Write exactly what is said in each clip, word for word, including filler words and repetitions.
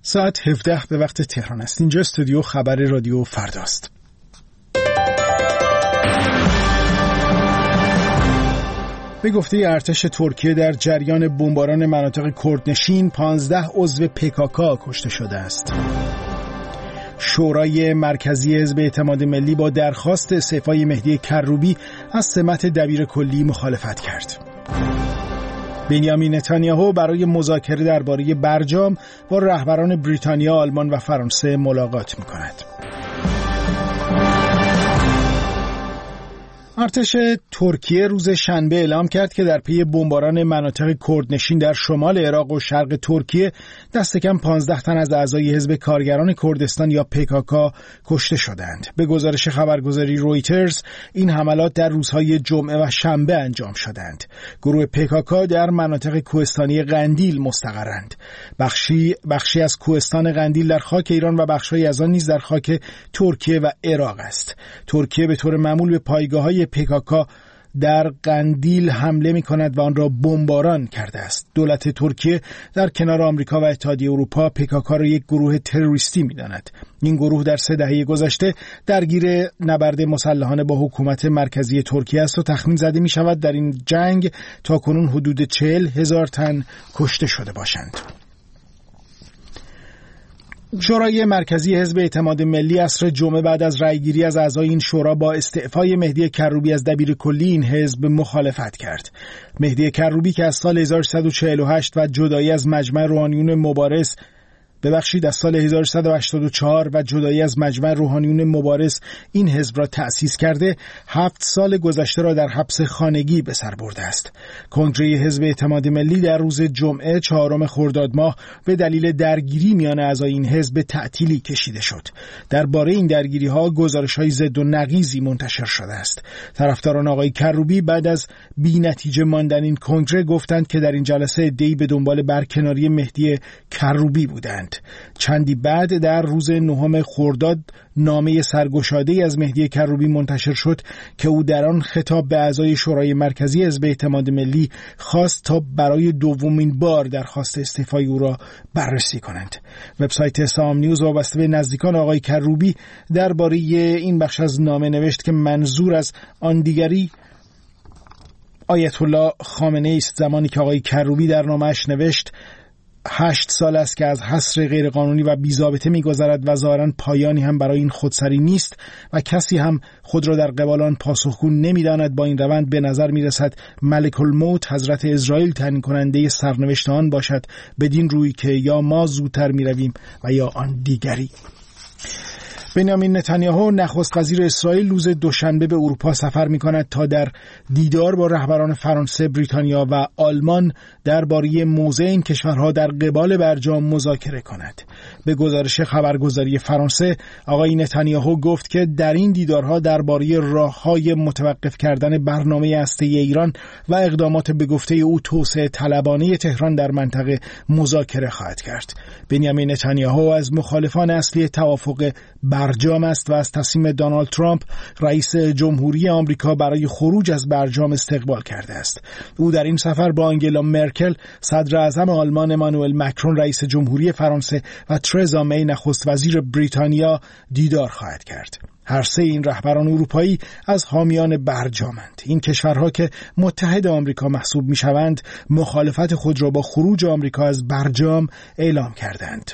ساعت هفده به وقت تهران است. اینجا استودیو خبر رادیو فرداست. به گفته ارتش ترکیه در جریان بمباران مناطق کردنشین پانزده عضو پی کی کی کشته شده است. شورای مرکزی حزب اعتماد ملی با درخواست استعفای مهدی کروبی از سمت دبیر کلی مخالفت کرد. بنیامین نتانیاهو برای مذاکره درباره برجام با رهبران بریتانیا، آلمان و فرانسه ملاقات می‌کند. ارتش ترکیه روز شنبه اعلام کرد که در پی بمباران مناطق کردنشین در شمال عراق و شرق ترکیه دست کم پانزده تن از اعضای حزب کارگران کردستان یا پی کی کی کشته شدند. به گزارش خبرگزاری رویترز این حملات در روزهای جمعه و شنبه انجام شدند. گروه پی کی کی در مناطق کوهستانی قندیل مستقرند. بخشی بخشی از کوهستان قندیل در خاک ایران و بخشی از آن نیز در خاک ترکیه و عراق است. ترکیه به طور معمول به پایگاه‌های پی کی کی در قندیل حمله می کند و آن را بمباران کرده است. دولت ترکیه در کنار آمریکا و اتحادیه اروپا پی کی کی را یک گروه تروریستی می داند. این گروه در سه دهه گذشته درگیر نبرد مسلحانه با حکومت مرکزی ترکیه است و تخمین زده می شود در این جنگ تاکنون حدود چهل هزار تن کشته شده باشند. شورای مرکزی حزب اعتماد ملی عصر جمعه بعد از رأیگیری از اعضای این شورا با استعفای مهدی کروبی از دبیر کلی این حزب مخالفت کرد. مهدی کروبی که از سال هزار و سیصد و چهل و هشت و جدایی از مجمع روحانیون مبارز ببخشید از سال هزار و سیصد و هشتاد و چهار و جدایی از مجمع روحانیون مبارز این حزب را تأسیس کرده، هفت سال گذشته را در حبس خانگی به سر برده است. کنگره حزب اعتماد ملی در روز جمعه چهارم خرداد ماه به دلیل درگیری میان اعضای این حزب تعطیلی کشیده شد. درباره این درگیری ها گزارش‌های ضد و نقیضی منتشر شده است. طرفداران آقای کروبی بعد از بی‌نتیجه ماندن این کنگره گفتند که در این جلسه عده‌ای به دنبال برکناری مهدی کروبی بودند. چندی بعد در روز نهم خرداد نامه سرگشاده‌ای از مهدی کروبی منتشر شد که او در آن خطاب به اعضای شورای مرکزی حزب اعتماد ملی خواست تا برای دومین بار درخواست استعفای او را بررسی کنند. وبسایت سام نیوز وابسته به نزدیکان آقای کروبی درباره این بخش از نامه نوشت که منظور از آن دیگری آیت الله خامنه ای است. زمانی که آقای کروبی در نامه‌اش نوشت هشت سال است که از حصر غیرقانونی و بی‌ضابطه می‌گذرد و ظاهراً پایانی هم برای این خودسری نیست و کسی هم خود را در قبال آن پاسخگو نمی‌داند. با این روند به نظر می‌رسد ملک الموت حضرت اسرائیل تعیین کننده سرنوشت آن باشد، بدین روی که یا ما زودتر می‌رویم و یا آن دیگری. بنیامین نتانیاهو نخست وزیر اسرائیل روز دوشنبه به اروپا سفر می‌کند تا در دیدار با رهبران فرانسه، بریتانیا و آلمان درباره موضع این کشورها در قبال برجام مذاکره کند. به گزارش خبرگزاری فرانسه، آقای نتانیاهو گفت که در این دیدارها درباره راه‌های متوقف کردن برنامه هسته‌ای ایران و اقدامات به گفته او توسعه طلبانه تهران در منطقه مذاکره خواهد کرد. بنیامین نتانیاهو از مخالفان اصلی توافق برجام است و از تصمیم دونالد ترامپ رئیس جمهوری آمریکا برای خروج از برجام استقبال کرده است. او در این سفر با آنگلا مرکل، صدر اعظم آلمان امانوئل مکرون رئیس جمهوری فرانسه و ترزا می نخست وزیر بریتانیا دیدار خواهد کرد. هر سه این رهبران اروپایی از حامیان برجامند. این کشورها که متحد آمریکا محسوب می‌شوند، مخالفت خود را با خروج آمریکا از برجام اعلام کردند.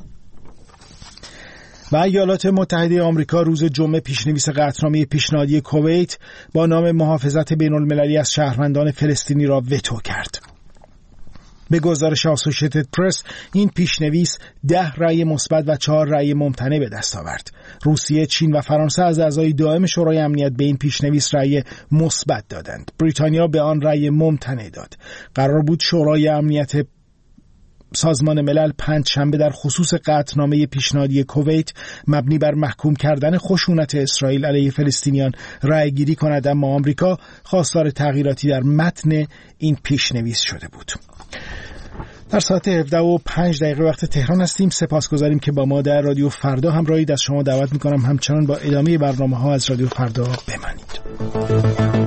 و ایالات متحده آمریکا روز جمعه پیشنویس قطعنامه پیشنهادی کویت با نام محافظت بین المللی از شهروندان فلسطینی را وتو کرد. به گزارش آسوشیتد پرس این پیشنویس ده رأی مثبت و چهار رأی ممتنع به دست آورد. روسیه، چین و فرانسه از اعضای دائم شورای امنیت به این پیشنویس رأی مثبت دادند. بریتانیا به آن رأی ممتنع داد. قرار بود شورای امنیت سازمان ملل پنج شنبه در خصوص قطعنامه پیشنهادی کویت مبنی بر محکوم کردن خشونت اسرائیل علیه فلسطینیان رأی گیری کند، اما آمریکا خواستار تغییراتی در متن این پیشنویس شده بود. در ساعت هفده و پنج دقیقه وقت تهران هستیم. سپاسگزاریم که با ما در رادیو فردا همراهید. از شما دعوت میکنم همچنان با ادامه برنامه ها از رادیو فردا بمانید.